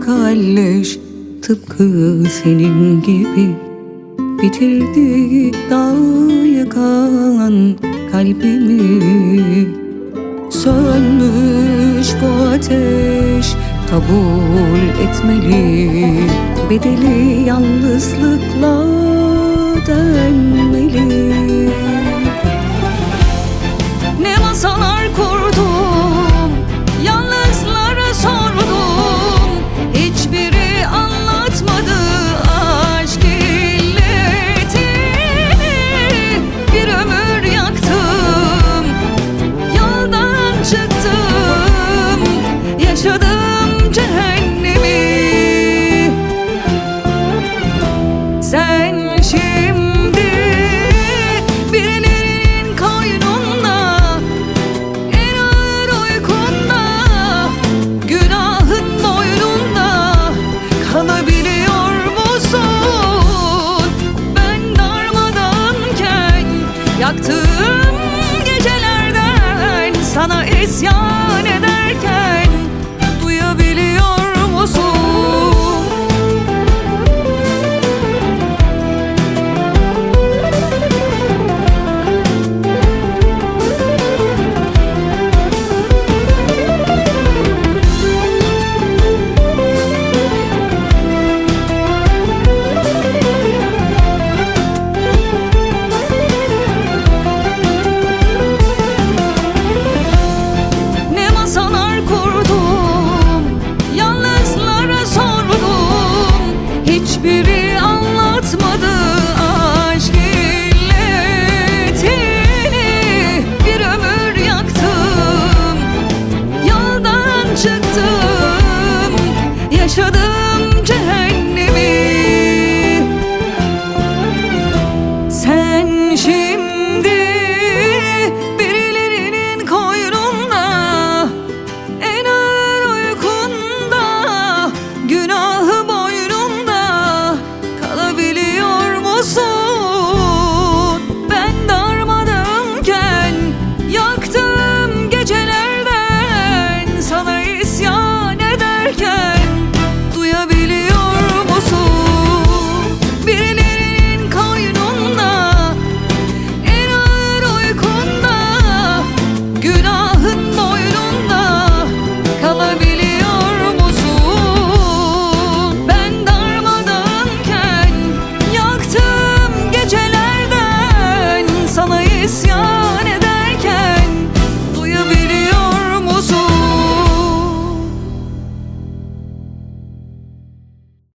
kalleş, tıpkı senin gibi. Bitirdi dağı yıkan kalbimi. Sönmüş bu ateş, kabul etmeli. Bedeli yalnızlıkla dönmeli. Ne masalar kurdum, yalnızlara sordum. Hiçbiri anlatmadı aşk illetini. Bir ömür yaktım, yoldan çıktım, yaşadım cehennemi. Sen şimdi birilerinin koynunda, en ağır uykunda, günahın boynunda kalabiliyor musun? Ben darmadanken yaktığım gecelerden sana isyan ederken duyabiliyor musun? Hiçbiri anlatmadı aşk illetini. Bir ömür yaktım, yoldan çıktım, yaşadım